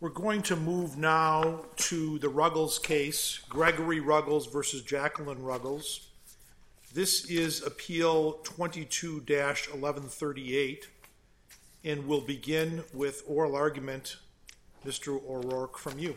We're going to move now to the Ruggles case, Gregory Ruggles versus Jacqueline Ruggles. This is Appeal 22-1138, and we'll begin with oral argument. Mr. O'Rourke, from you.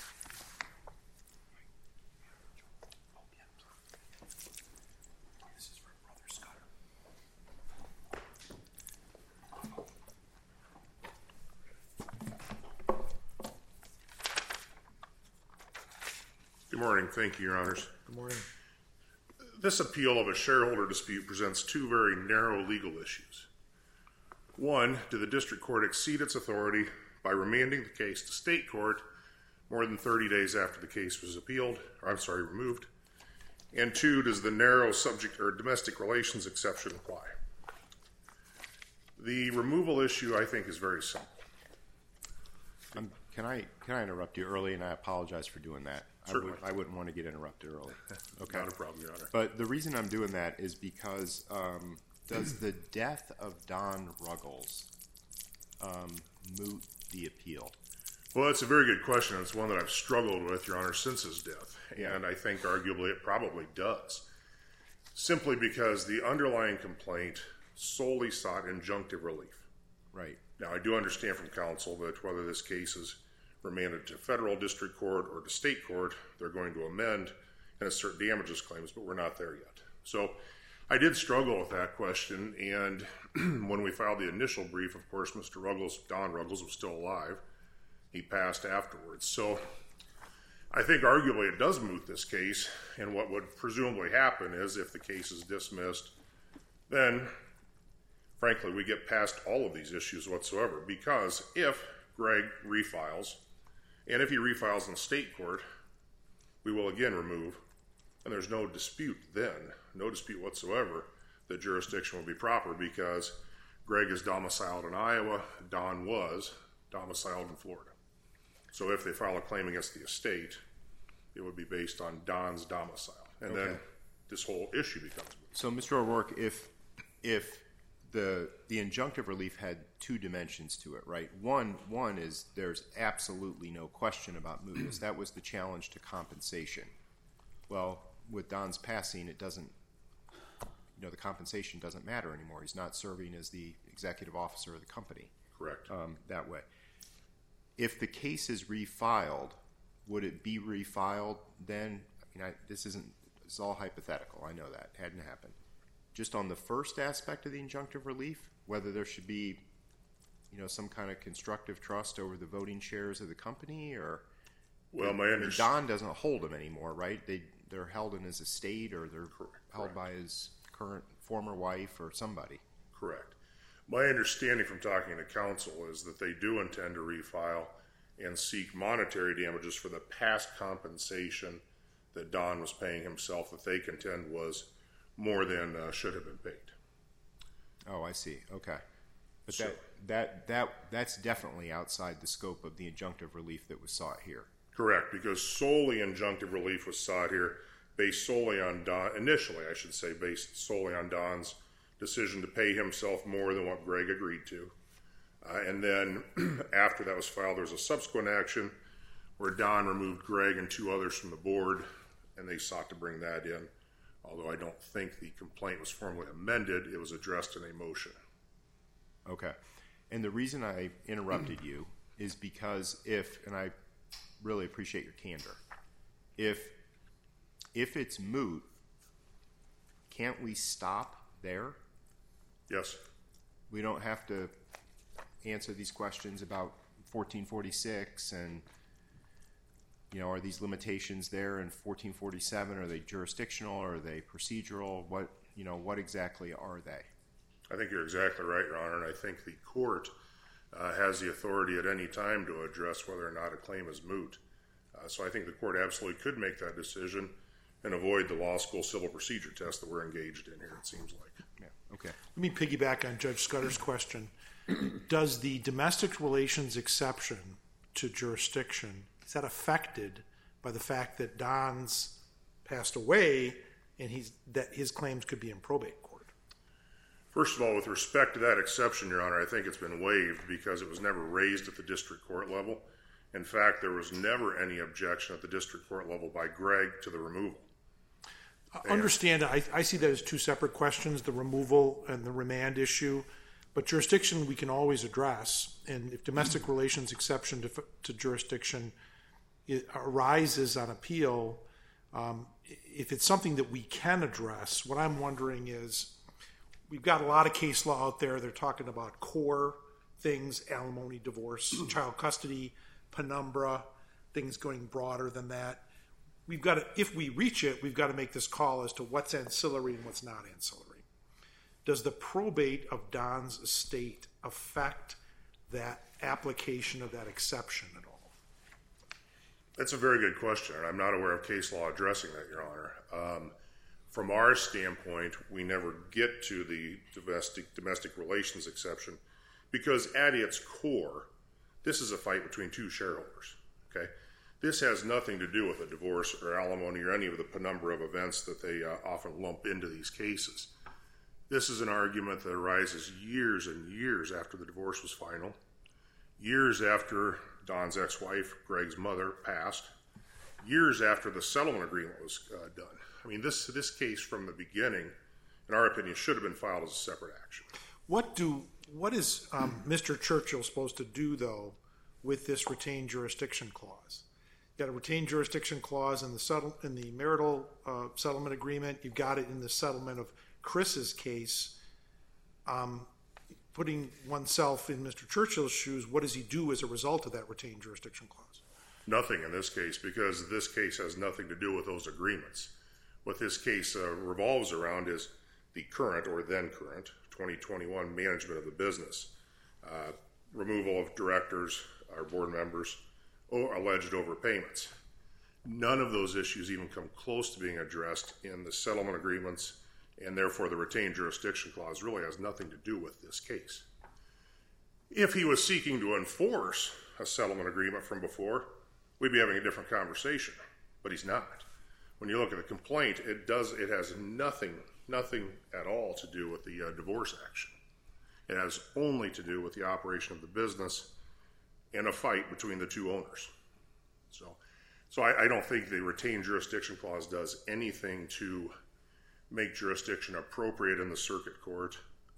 Good morning. Thank you, Your Honors. Good morning. This appeal of a shareholder dispute presents two very narrow legal issues. One, did the district court exceed its authority by remanding the case to state court more than 30 days after the case was removed? And two, does the narrow subject or domestic relations exception apply? The removal issue, I think, is very simple. Can I interrupt you early? And I apologize for doing that. Certainly. I wouldn't want to get interrupted early. Okay. Not a problem, Your Honor. But the reason I'm doing that is because does the death of Don Ruggles moot the appeal? Well, that's a very good question. It's one that I've struggled with, Your Honor, since his death. And I think arguably it probably does. Simply because the underlying complaint solely sought injunctive relief. Right. Now, I do understand from counsel that whether this case is remanded to federal district court or to state court, they're going to amend and assert damages claims, but we're not there yet. So I did struggle with that question, and when we filed the initial brief, of course, Mr. Ruggles, Don Ruggles, was still alive. He passed afterwards. So I think arguably it does moot this case, and what would presumably happen is if the case is dismissed, then, frankly, we get past all of these issues whatsoever, because if Greg refiles, and if he refiles in state court, we will again remove, and there's no dispute then, no dispute whatsoever, that jurisdiction will be proper because Greg is domiciled in Iowa, Don was domiciled in Florida. So if they file a claim against the estate, it would be based on Don's domicile. And then this whole issue becomes moot. So, Mr. O'Rourke, if the injunctive relief had two dimensions to it, right? One is there's absolutely no question about mootness. That was the challenge to compensation. Well, with Don's passing, it doesn't, the compensation doesn't matter anymore. He's not serving as the executive officer of the company. Correct. That way. If the case is refiled, would it be refiled then? This is all hypothetical. I know that. Hadn't happened. Just on the first aspect of the injunctive relief, whether there should be, some kind of constructive trust over the voting shares of the company, or Don doesn't hold them anymore, right? They're held in his estate, or they're held by his former wife or somebody. Correct. My understanding from talking to counsel is that they do intend to refile and seek monetary damages for the past compensation that Don was paying himself that they contend was more than should have been paid. Oh, I see. Okay. But So- that's definitely outside the scope of the injunctive relief that was sought here. Correct, because solely injunctive relief was sought here based solely on based solely on Don's decision to pay himself more than what Greg agreed to. And then after that was filed, there was a subsequent action where Don removed Greg and two others from the board, and they sought to bring that in. Although I don't think the complaint was formally amended, it was addressed in a motion. Okay. And the reason I interrupted you is because and I really appreciate your candor, if it's moot, can't we stop there? Yes. We don't have to answer these questions about 1446 and, are these limitations there in 1447? Are they jurisdictional? Or are they procedural? What exactly are they? I think you're exactly right, Your Honor, and I think the court has the authority at any time to address whether or not a claim is moot. So I think the court absolutely could make that decision and avoid the law school civil procedure test that we're engaged in here, it seems like. Yeah. Okay. Let me piggyback on Judge Scudder's question. Does the domestic relations exception to jurisdiction, is that affected by the fact that Don's passed away and that his claims could be in probate court? First of all, with respect to that exception, Your Honor, I think it's been waived because it was never raised at the district court level. In fact, there was never any objection at the district court level by Greg to the removal. Understand, I see that as two separate questions, the removal and the remand issue. But jurisdiction we can always address. And if domestic relations exception to jurisdiction arises on appeal, if it's something that we can address, what I'm wondering is, we've got a lot of case law out there. They're talking about core things, alimony, divorce, child custody, penumbra, things going broader than that. We've got to, if we reach it, we've got to make this call as to what's ancillary and what's not ancillary. Does the probate of Don's estate affect that application of that exception at all? That's a very good question, and I'm not aware of case law addressing that, Your Honor. From our standpoint, we never get to the domestic relations exception because at its core, this is a fight between two shareholders. Okay, this has nothing to do with a divorce or alimony or any of the penumbra of events that they often lump into these cases. This is an argument that arises years and years after the divorce was final, years after Don's ex-wife, Greg's mother, passed, years after the settlement agreement was done. I mean, this case from the beginning, in our opinion, should have been filed as a separate action. What is Mr. Churchill supposed to do, though, with this retained jurisdiction clause? You've got a retained jurisdiction clause in the marital settlement agreement. You've got it in the settlement of Chris's case. Putting oneself in Mr. Churchill's shoes, what does he do as a result of that retained jurisdiction clause? Nothing in this case, because this case has nothing to do with those agreements. What this case revolves around is the current or then current 2021 management of the business, removal of directors or board members, or alleged overpayments. None of those issues even come close to being addressed in the settlement agreements, and therefore the retained jurisdiction clause really has nothing to do with this case. If he was seeking to enforce a settlement agreement from before, we'd be having a different conversation, but he's not. When you look at the complaint, it has nothing at all to do with the divorce action. It has only to do with the operation of the business and a fight between the two owners. So I don't think the retained jurisdiction clause does anything to make jurisdiction appropriate in the circuit court,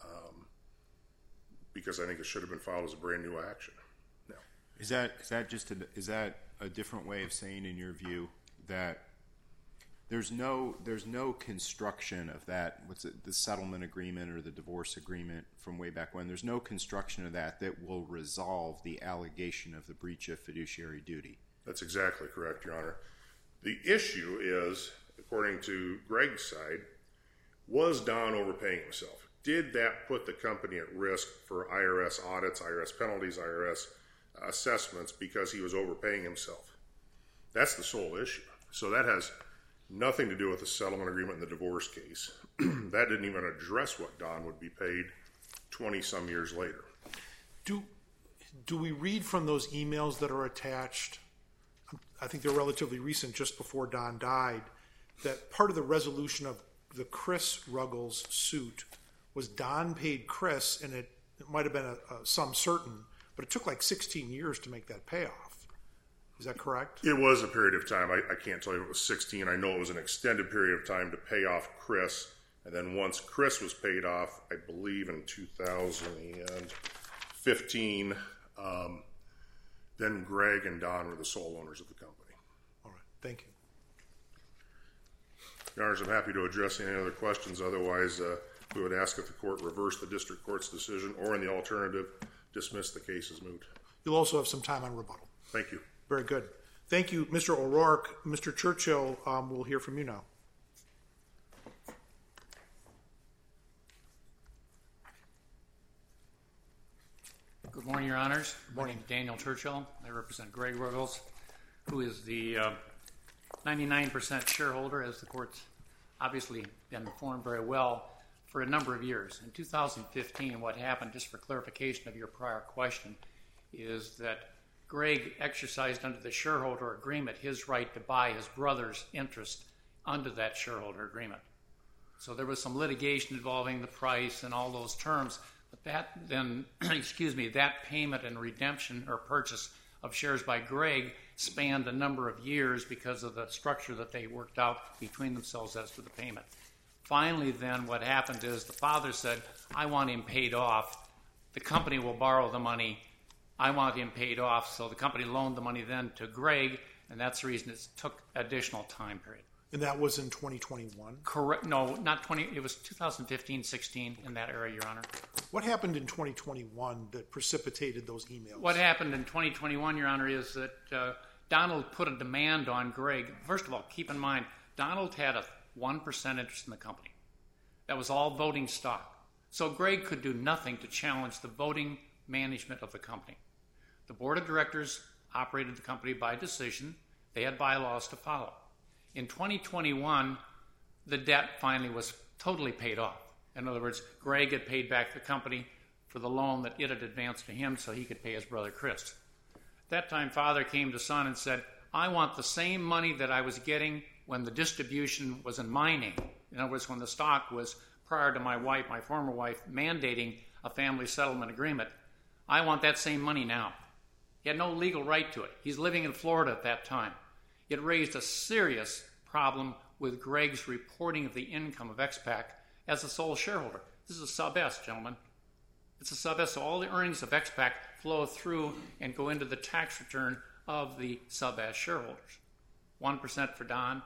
because I think it should have been filed as a brand new action. No. Is that a different way of saying, in your view, that there's no construction of that, the settlement agreement or the divorce agreement from way back when, there's no construction of that will resolve the allegation of the breach of fiduciary duty? That's exactly correct, Your Honor. The issue is, according to Greg's side, was Don overpaying himself? Did that put the company at risk for IRS audits, IRS penalties, IRS assessments because he was overpaying himself? That's the sole issue. So that has nothing to do with the settlement agreement in the divorce case. That didn't even address what Don would be paid 20-some years later. Do we read from those emails that are attached, I think they're relatively recent, just before Don died, that part of the resolution of the Chris Ruggles suit was Don paid Chris, and it might have been a sum certain, but it took like 16 years to make that payoff. Is that correct? It was a period of time. I can't tell you if it was 16. I know it was an extended period of time to pay off Chris, and then once Chris was paid off, I believe in 2015, then Greg and Don were the sole owners of the company. All right. Thank you. Your Honors, I'm happy to address any other questions. Otherwise, we would ask if the court reverse the district court's decision, or in the alternative, dismiss the case as moot. You'll also have some time on rebuttal. Thank you. Very good. Thank you, Mr. O'Rourke. Mr. Churchill, we'll hear from you now. Good morning, Your Honors. Good morning. My name is Daniel Churchill. I represent Greg Ruggles, who is the 99% shareholder, as the court's obviously been informed very well, for a number of years. In 2015, what happened, just for clarification of your prior question, is that Greg exercised under the shareholder agreement his right to buy his brother's interest under that shareholder agreement. So there was some litigation involving the price and all those terms, but that then, that payment and redemption or purchase of shares by Greg spanned a number of years because of the structure that they worked out between themselves as to the payment. Finally, then, what happened is the father said, I want him paid off. The company will borrow the money. I want him paid off. So the company loaned the money then to Greg, and that's the reason it took additional time period. And that was in 2021? Correct. No, not 20. It was 2015, 16, in that area, Your Honor. What happened in 2021 that precipitated those emails? What happened in 2021, Your Honor, is that Donald put a demand on Greg. First of all, keep in mind, Donald had a 1% interest in the company. That was all voting stock. So Greg could do nothing to challenge the voting management of the company. The board of directors operated the company by decision. They had bylaws to follow. In 2021, the debt finally was totally paid off. In other words, Greg had paid back the company for the loan that it had advanced to him so he could pay his brother Chris. At that time, father came to son and said, I want the same money that I was getting when the distribution was in my name. In other words, when the stock was prior to my wife, my former wife, mandating a family settlement agreement. I want that same money now. He had no legal right to it. He's living in Florida at that time. It raised a serious problem with Greg's reporting of the income of XPAC as a sole shareholder. This is a sub-S, gentlemen. It's a sub-S, so all the earnings of XPAC flow through and go into the tax return of the sub-S shareholders. 1% for Don,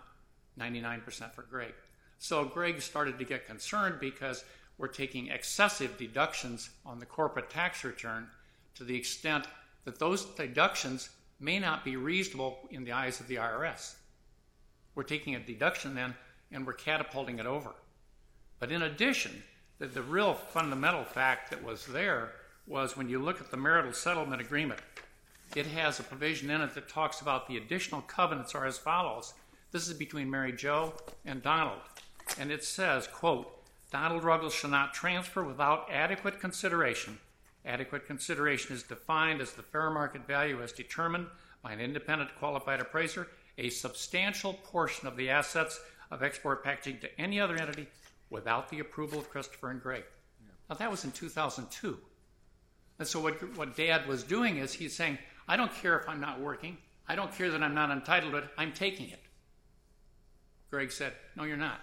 99% for Greg. So Greg started to get concerned because we're taking excessive deductions on the corporate tax return to the extent that those deductions may not be reasonable in the eyes of the IRS. We're taking a deduction then and we're catapulting it over. But in addition, the real fundamental fact that was there was when you look at the marital settlement agreement, it has a provision in it that talks about the additional covenants are as follows. This is between Mary Jo and Donald. And it says, quote, Donald Ruggles shall not transfer without adequate consideration. Adequate consideration is defined as the fair market value as determined by an independent qualified appraiser, a substantial portion of the assets of export packaging to any other entity without the approval of Christopher and Greg. Now, that was in 2002. And so what Dad was doing is he's saying, I don't care if I'm not working. I don't care that I'm not entitled to it. I'm taking it. Greg said, no, you're not.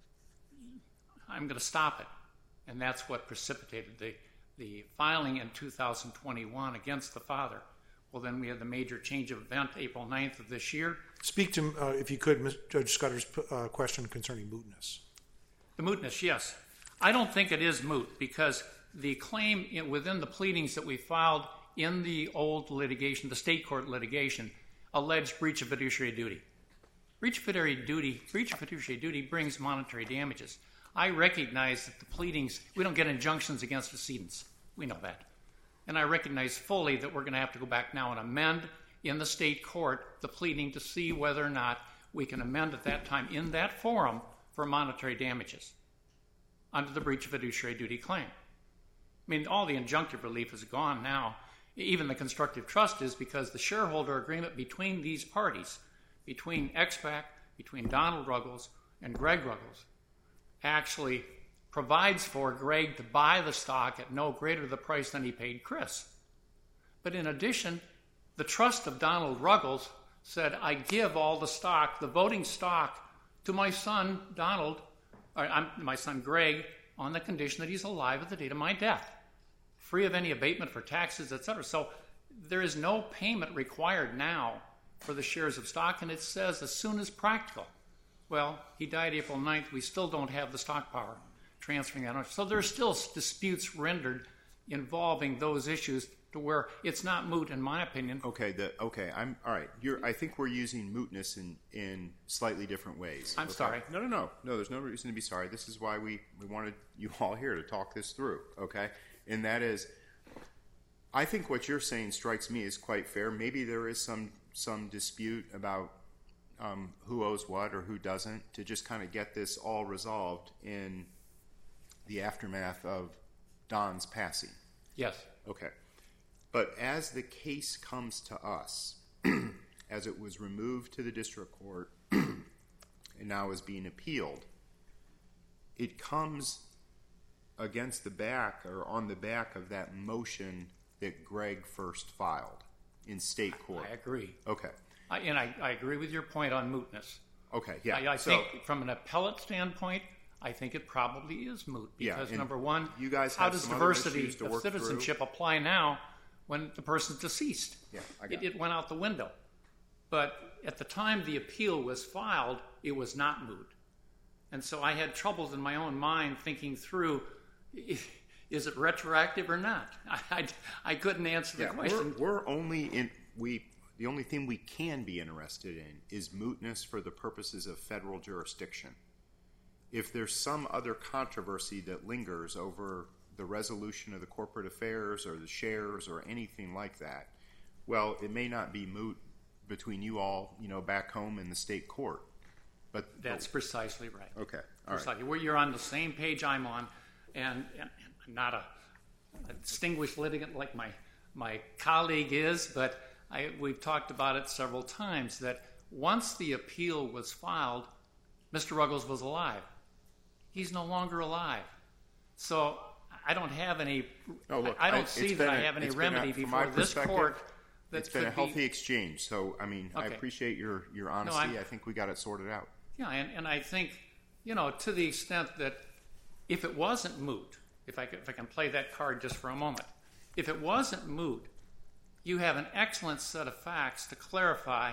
I'm going to stop it. And that's what precipitated the filing in 2021 against the father. Well, then we had the major change of event, April 9th of this year. Speak to, if you could, Judge Scudder's question concerning mootness. The mootness, yes. I don't think it is moot because the claim within the pleadings that we filed in the old litigation, the state court litigation, alleged breach of fiduciary duty. Breach of fiduciary duty brings monetary damages. I recognize that the pleadings, we don't get injunctions against decedents. We know that. And I recognize fully that we're going to have to go back now and amend in the state court the pleading to see whether or not we can amend at that time in that forum for monetary damages under the breach of fiduciary duty claim. I mean, all the injunctive relief is gone now. Even the constructive trust is because the shareholder agreement between these parties, between XPAC, between Donald Ruggles and Greg Ruggles, actually provides for Greg to buy the stock at no greater the price than he paid Chris. But in addition, the trust of Donald Ruggles said, I give all the stock, the voting stock, to my son, my son Greg, on the condition that he's alive at the date of my death, free of any abatement for taxes, etc. So there is no payment required now for the shares of stock, and it says as soon as practical. Well, he died April 9th. We still don't have the stock power transferring that much. So there's still disputes rendered involving those issues to where it's not moot, in my opinion. Okay, I'm all right. I think we're using mootness in slightly different ways. I'm sorry. No. There's no reason to be sorry. This is why we wanted you all here to talk this through. Okay, and that is, I think what you're saying strikes me as quite fair. Maybe there is some dispute about who owes what or who doesn't, to just kind of get this all resolved in the aftermath of Don's passing. Yes. Okay. But as the case comes to us, as it was removed to the district court and now is being appealed, it comes against the back or on the back of that motion that Greg first filed. in state court. I agree. Okay. And I agree with your point on mootness. Okay, yeah. I think from an appellate standpoint, I think it probably is moot because, number one, you guys how have does some other diversity issues to of work citizenship apply now when the person's deceased? Yeah, I got it went out the window. But at the time the appeal was filed, it was not moot. And so I had troubles in my own mind thinking through, is it retroactive or not? I couldn't answer the question. The only thing we can be interested in is mootness for the purposes of federal jurisdiction. If there's some other controversy that lingers over the resolution of the corporate affairs or the shares or anything like that, well, it may not be moot between you all, back home in the state court. But that's precisely right. Okay, precisely. Right. You're on the same page I'm on, and not a distinguished litigant like my colleague is, but we've talked about it several times that once the appeal was filed, Mr. Ruggles was alive. He's no longer alive. So I don't have any. No, look, I don't see that I have any remedy before this court. It's been a healthy exchange. So okay. I appreciate your honesty. No, I think we got it sorted out. Yeah, and I think to the extent that if it wasn't moot, if I can play that card just for a moment, if it wasn't moot, you have an excellent set of facts to clarify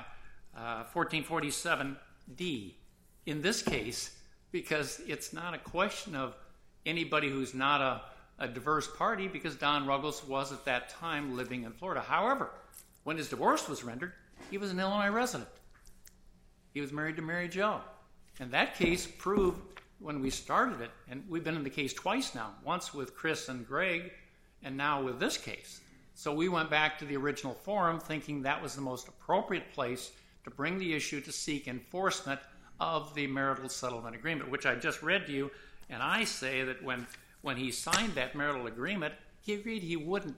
1447D in this case, because it's not a question of anybody who's not a diverse party, because Don Ruggles was at that time living in Florida. However, when his divorce was rendered, he was an Illinois resident. He was married to Mary Jo. And that case proved when we started it, and we've been in the case twice now, once with Chris and Greg, and now with this case. So we went back to the original forum thinking that was the most appropriate place to bring the issue to seek enforcement of the marital settlement agreement, which I just read to you. And I say that when he signed that marital agreement, he agreed he wouldn't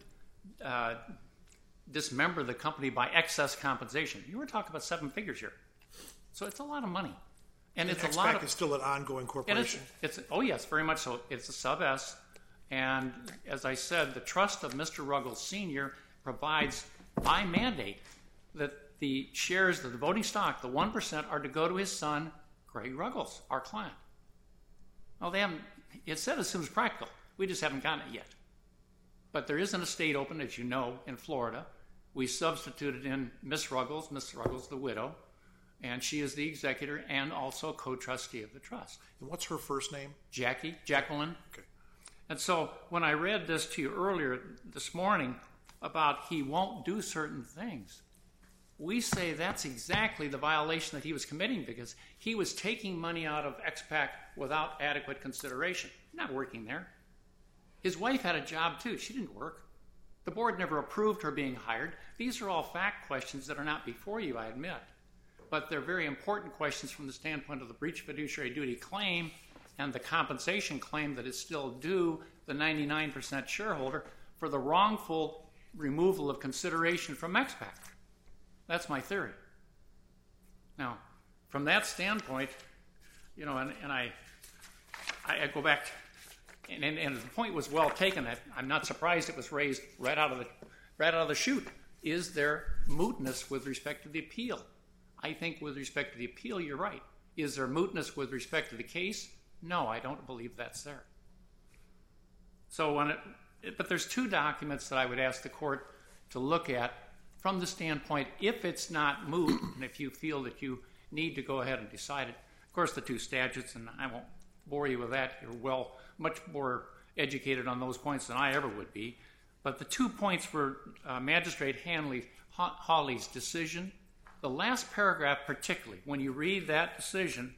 dismember the company by excess compensation. You were talking about 7 figures here. So it's a lot of money. And it's a lot of... is still an ongoing corporation. Oh, yes, very much so. It's a sub-S. And as I said, the trust of Mr. Ruggles Sr. provides by mandate that the shares of the voting stock, the 1%, are to go to his son, Greg Ruggles, our client. Well, they haven't... It said as soon as practical. We just haven't gotten it yet. But there is an estate open, as you know, in Florida. We substituted in Miss Ruggles the widow, and she is the executor and also co-trustee of the trust. And what's her first name? Jacqueline. Okay. And so when I read this to you earlier this morning about he won't do certain things, we say that's exactly the violation that he was committing, because he was taking money out of XPAC without adequate consideration. Not working there. His wife had a job too. She didn't work. The board never approved her being hired. These are all fact questions that are not before you, I admit. But they're very important questions from the standpoint of the breach of fiduciary duty claim and the compensation claim that is still due the 99% shareholder for the wrongful removal of consideration from XPAC. That's my theory. Now, from that standpoint, and I go back, and the point was well taken. I'm not surprised it was raised right out of the chute. Is there mootness with respect to the appeal? I think with respect to the appeal, you're right. Is there mootness with respect to the case? No, I don't believe that's there. So but there's 2 documents that I would ask the court to look at from the standpoint, if it's not moot, and if you feel that you need to go ahead and decide it. Of course, the 2 statutes, and I won't bore you with that. You're much more educated on those points than I ever would be. But the 2 points were Magistrate Hawley's decision. The last paragraph particularly, when you read that decision,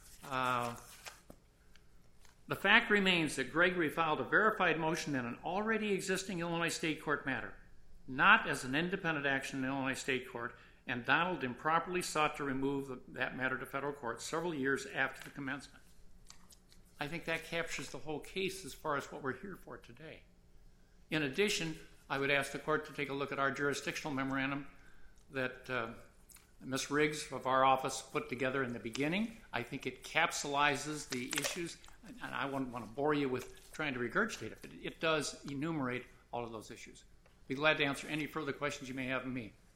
the fact remains that Gregory filed a verified motion in an already existing Illinois State Court matter, not as an independent action in Illinois State Court, and Donald improperly sought to remove that matter to federal court several years after the commencement. I think that captures the whole case as far as what we're here for today. In addition, I would ask the court to take a look at our jurisdictional memorandum that Ms. Riggs of our office put together in the beginning. I think it capsulizes the issues, and I wouldn't want to bore you with trying to regurgitate it, but it does enumerate all of those issues. Be glad to answer any further questions you may have of me.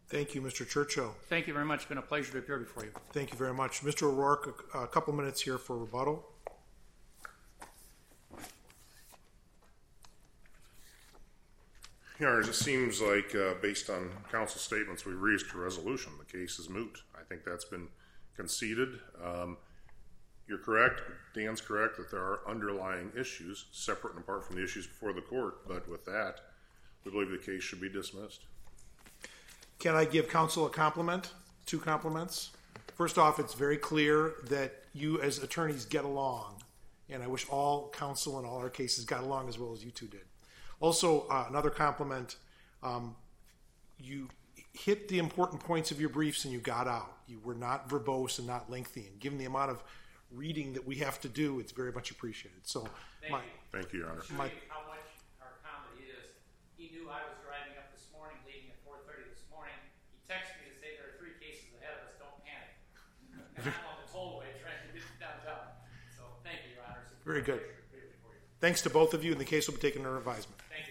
Thank you, Mr. Churchill. Thank you very much. It's been a pleasure to appear before you. Thank you very much. Mr. O'Rourke, a couple minutes here for rebuttal. Your Honors, it seems like, based on counsel statements, we've reached a resolution. The case is moot. I think that's been conceded. You're correct. Dan's correct that there are underlying issues, separate and apart from the issues before the court. But with that, we believe the case should be dismissed. Can I give counsel a compliment? 2 compliments. First off, it's very clear that you as attorneys get along, and I wish all counsel in all our cases got along as well as you two did. Also, another compliment, you hit the important points of your briefs and you got out. You were not verbose and not lengthy, and given the amount of reading that we have to do, it's very much appreciated. So, Thank you, Your Honor. Show you how much our comedy is. He knew I was driving up this morning, leaving at 4:30 this morning. He texted me to say there are 3 cases ahead of us. Don't panic. And I'm on the tollway trying to get downtown. So thank you, Your Honors. Very good. Thanks to both of you, and the case will be taken under advisement.